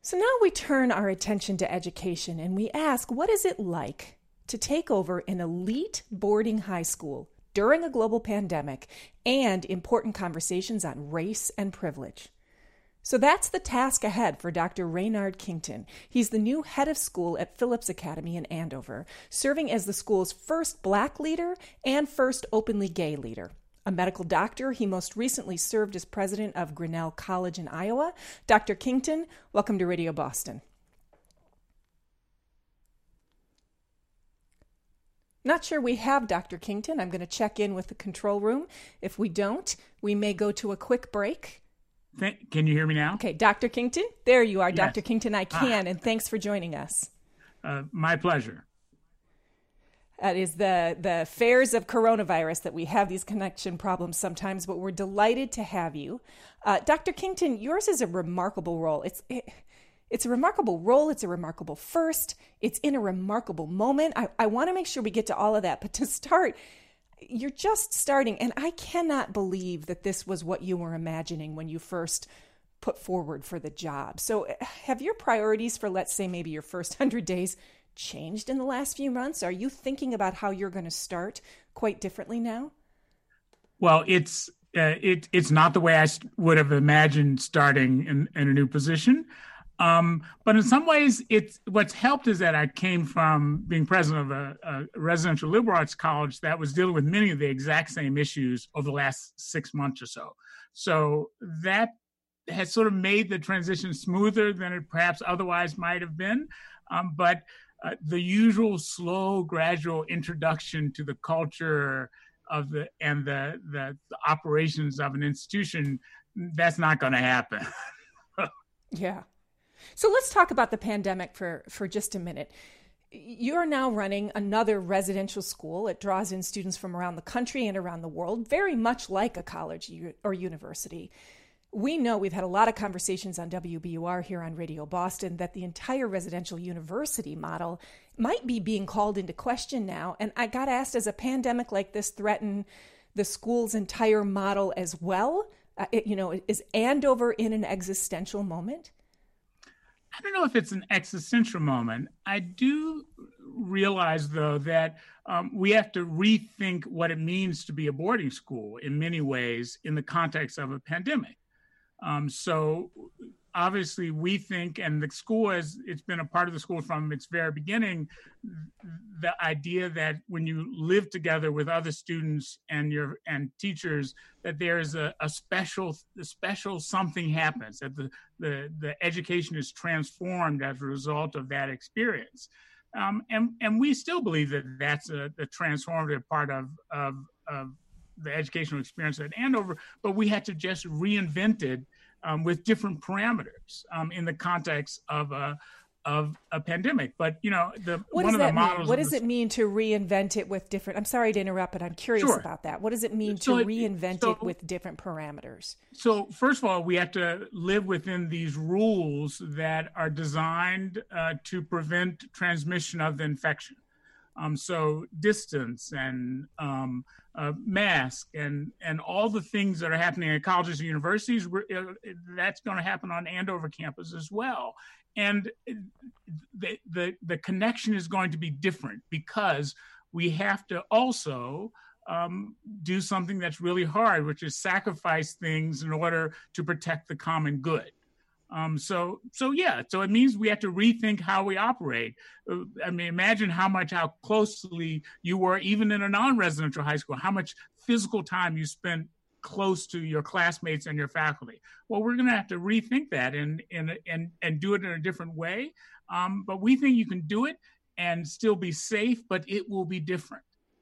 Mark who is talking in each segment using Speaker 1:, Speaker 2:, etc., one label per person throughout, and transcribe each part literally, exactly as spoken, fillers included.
Speaker 1: So now we turn our attention to education and we ask, what is it like to take over an elite boarding high school during a global pandemic and important conversations on race and privilege? So that's the task ahead for Doctor Raynard Kington. He's the new head of school at Phillips Academy in Andover, serving as the school's first Black leader and first openly gay leader. A medical doctor, he most recently served as president of Grinnell College in Iowa. Doctor Kington, welcome to Radio Boston. Not sure we have Doctor Kington. I'm going to check in with the control room. If we don't, we may go to a quick break.
Speaker 2: Can you hear me now?
Speaker 1: Okay, Doctor Kington, there you are. Yes. Doctor Kington, I can, ah. and thanks for joining us.
Speaker 2: Uh, my pleasure.
Speaker 1: That is the, the affairs of coronavirus that we have these connection problems sometimes, but we're delighted to have you. Uh, Doctor Kington, yours is a remarkable role. It's it, it's a remarkable role. It's a remarkable first. It's in a remarkable moment. I, I want to make sure we get to all of that. But to start, you're just starting, and I cannot believe that this was what you were imagining when you first put forward for the job. So have your priorities for, let's say, maybe your first one hundred days changed in the last few months? Are you thinking about how you're going to start quite differently now?
Speaker 2: Well, it's uh, it it's not the way I would have imagined starting in, in a new position. Um, but in some ways, it's what's helped is that I came from being president of a, a residential liberal arts college that was dealing with many of the exact same issues over the last six months or so. So that has sort of made the transition smoother than it perhaps otherwise might have been. Um, but Uh, the usual slow, gradual introduction to the culture of the and the, the, the operations of an institution, that's not going to happen.
Speaker 1: Yeah. So let's talk about the pandemic for, for just a minute. You're now running another residential school. It draws in students from around the country and around the world, very much like a college or university. We know, we've had a lot of conversations on W B U R here on Radio Boston, that the entire residential university model might be being called into question now. And I got asked, does a pandemic like this threaten the school's entire model as well? Uh, it, you know, is Andover in an existential moment?
Speaker 2: I don't know if it's an existential moment. I do realize, though, that um, we have to rethink what it means to be a boarding school in many ways in the context of a pandemic. Um, so obviously we think, and the school has, it's been a part of the school from its very beginning, the idea that when you live together with other students and your and teachers, that there's a, a special, a special something happens, that the, the, the education is transformed as a result of that experience. Um, and, and we still believe that that's a, a transformative part of, of, of the educational experience at Andover, but we had to just reinvent it um, with different parameters um, in the context of a of a pandemic. But you know, the
Speaker 1: what
Speaker 2: one
Speaker 1: does
Speaker 2: of
Speaker 1: that
Speaker 2: the models.
Speaker 1: Mean? What does
Speaker 2: the,
Speaker 1: it mean to reinvent it with different? I'm sorry to interrupt, but I'm curious
Speaker 2: sure.
Speaker 1: about that. What does it mean
Speaker 2: so
Speaker 1: to
Speaker 2: it,
Speaker 1: reinvent
Speaker 2: so,
Speaker 1: it with different parameters?
Speaker 2: So first of all, we have to live within these rules that are designed uh, to prevent transmission of the infection. Um, so distance and um, uh, mask and and all the things that are happening at colleges and universities, we're, uh, that's going to happen on Andover campus as well. And the, the the connection is going to be different because we have to also um, do something that's really hard, which is sacrifice things in order to protect the common good. Um, so, so yeah, so it means we have to rethink how we operate. Uh, I mean, imagine how much, how closely you were, even in a non-residential high school, how much physical time you spent close to your classmates and your faculty. Well, we're going to have to rethink that and, and, and, and do it in a different way. Um, but we think you can do it and still be safe, but it will be different.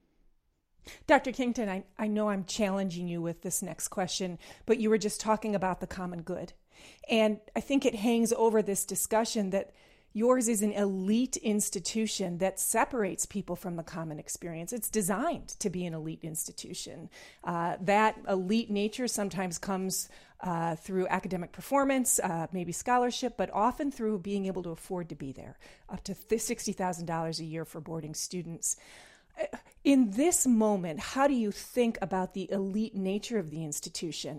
Speaker 1: Doctor Kington, I, I know I'm challenging you with this next question, but you were just talking about the common good. And I think it hangs over this discussion that yours is an elite institution that separates people from the common experience. It's designed to be an elite institution. Uh, that elite nature sometimes comes uh, through academic performance, uh, maybe scholarship, but often through being able to afford to be there, up to sixty thousand dollars a year for boarding students. In this moment, how do you think about the elite nature of the institution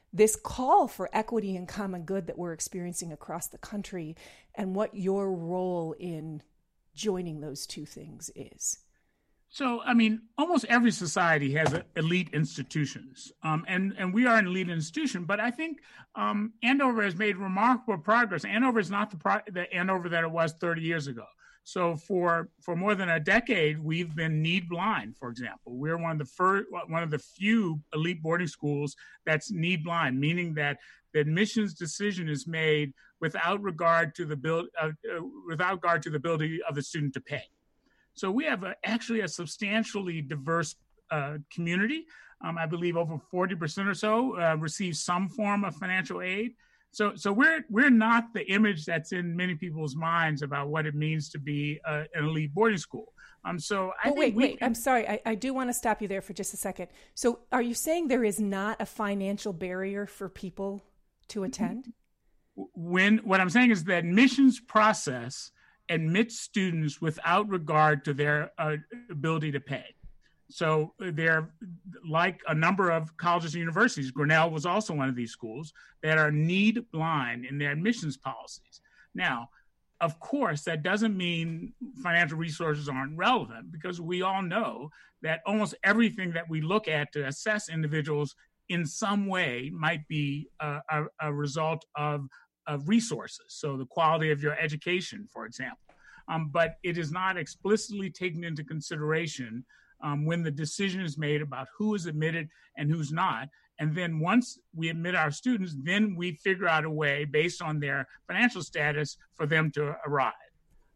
Speaker 1: this call for equity and common good that we're experiencing across the country, and what your role in joining those two things is?
Speaker 2: So, I mean, almost every society has a, elite institutions, um, and, and we are an elite institution, but I think um, Andover has made remarkable progress. Andover is not the, pro- the Andover that it was thirty years ago. So for, for more than a decade, we've been need blind, for example. We're one of the first, one of the few elite boarding schools that's need blind, meaning that the admissions decision is made without regard to the build, uh, uh, without regard to the ability of the student to pay. So we have a, actually a substantially diverse uh, community. Um, I believe over forty percent or so uh, receive some form of financial aid. So, so we're we're not the image that's in many people's minds about what it means to be uh, an elite boarding school. Um, so I
Speaker 1: but
Speaker 2: think
Speaker 1: wait,
Speaker 2: we
Speaker 1: wait.
Speaker 2: can...
Speaker 1: I'm sorry. I, I do want to stop you there for just a second. So, are you saying there is not a financial barrier for people to attend?
Speaker 2: When what I'm saying is the admissions process admits students without regard to their uh, ability to pay. So they're like a number of colleges and universities. Grinnell was also one of these schools that are need blind in their admissions policies. Now, of course, that doesn't mean financial resources aren't relevant, because we all know that almost everything that we look at to assess individuals in some way might be a, a, a result of, of resources. So the quality of your education, for example. Um, but it is not explicitly taken into consideration Um, when the decision is made about who is admitted and who's not. And then once we admit our students, then we figure out a way based on their financial status for them to arrive.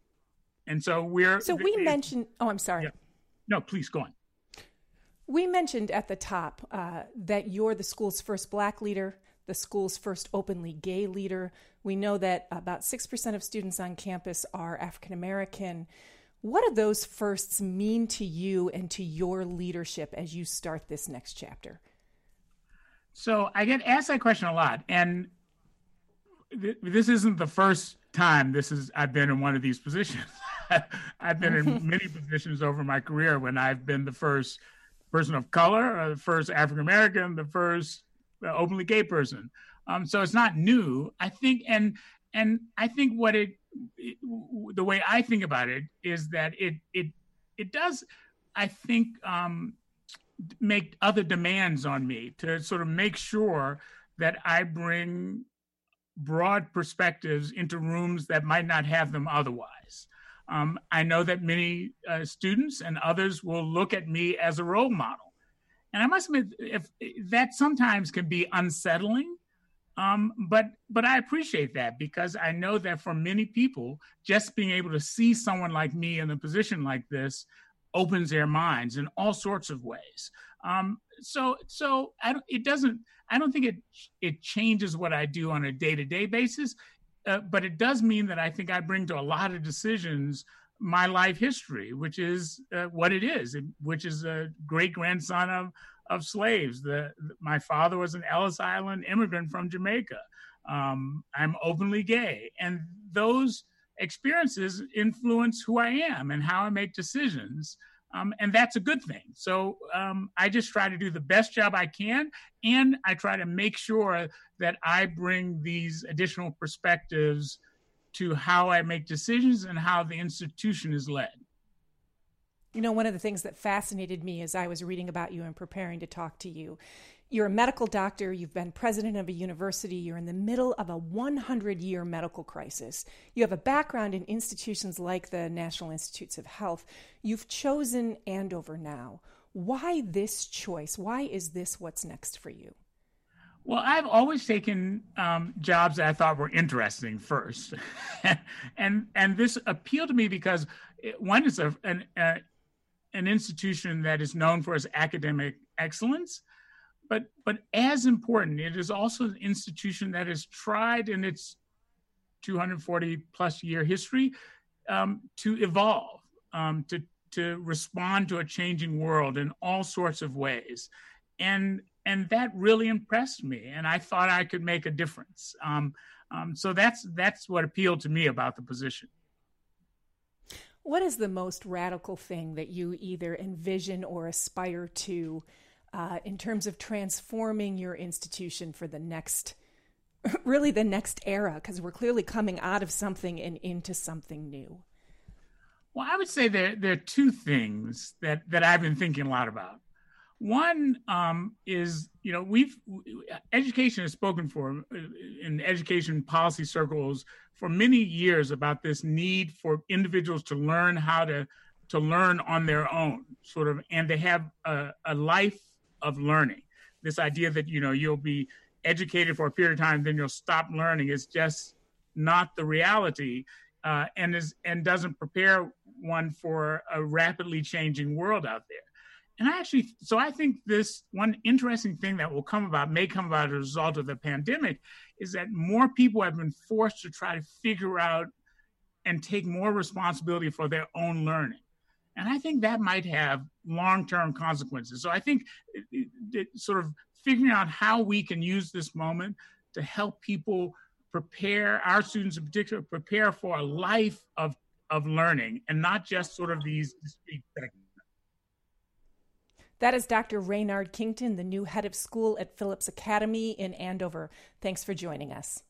Speaker 2: And so we're...
Speaker 1: So we mentioned... Oh, I'm sorry.
Speaker 2: Yeah. No, please go on.
Speaker 1: We mentioned at the top uh, that you're the school's first Black leader, the school's first openly gay leader. We know that about six percent of students on campus are African American. What do those firsts mean to you and to your leadership as you start this next chapter?
Speaker 2: So I get asked that question a lot, and th- this isn't the first time this is I've been in one of these positions. I've been in many positions over my career when I've been the first person of color, or the first African American, the first uh, openly gay person. Um, so it's not new, I think, and and I think what it, it the way I think about it is that it it it does, I think, um, make other demands on me to sort of make sure that I bring broad perspectives into rooms that might not have them otherwise. Um, I know that many uh, students and others will look at me as a role model. And I must admit, if that sometimes can be unsettling, um, but but I appreciate that, because I know that for many people, just being able to see someone like me in a position like this opens their minds in all sorts of ways. Um, so so I don't, it doesn't, I don't think it it changes what I do on a day-to-day basis, uh, but it does mean that I think I bring to a lot of decisions my life history, which is uh, what it is, which is a great-grandson of of slaves. The, my father was an Ellis Island immigrant from Jamaica. Um, I'm openly gay. And those experiences influence who I am and how I make decisions. Um, and that's a good thing. So um, I just try to do the best job I can. And I try to make sure that I bring these additional perspectives to how I make decisions and how the institution is led.
Speaker 1: You know, one of the things that fascinated me as I was reading about you and preparing to talk to you, you're a medical doctor, you've been president of a university, you're in the middle of a hundred-year medical crisis. You have a background in institutions like the National Institutes of Health. You've chosen Andover now. Why this choice? Why is this what's next for you?
Speaker 2: Well, I've always taken um, jobs that I thought were interesting first. and and this appealed to me because, it, one, is a, an, uh, an institution that is known for its academic excellence, but but as important, it is also an institution that has tried in its two hundred forty plus year history um, to evolve, um, to to respond to a changing world in all sorts of ways. And and that really impressed me, and I thought I could make a difference. Um, um, so that's that's what appealed to me about the position.
Speaker 1: What is the most radical thing that you either envision or aspire to uh, in terms of transforming your institution for the next, really the next era, because we're clearly coming out of something and into something new?
Speaker 2: Well, I would say there, there are two things that, that I've been thinking a lot about. One um, is, you know, we've, education has spoken for in education policy circles for many years about this need for individuals to learn how to, to learn on their own, sort of, and they have a, a life of learning. This idea that, you know, you'll be educated for a period of time, then you'll stop learning is just not the reality, uh, and is and doesn't prepare one for a rapidly changing world out there. And I actually, so I think this one interesting thing that will come about, may come about as a result of the pandemic, is that more people have been forced to try to figure out and take more responsibility for their own learning. And I think that might have long-term consequences. So I think it, it, sort of figuring out how we can use this moment to help people prepare, our students in particular, prepare for a life of, of learning and not just sort of these discrete segments.
Speaker 1: That is Doctor Raynard Kington, the new head of school at Phillips Academy in Andover. Thanks for joining us.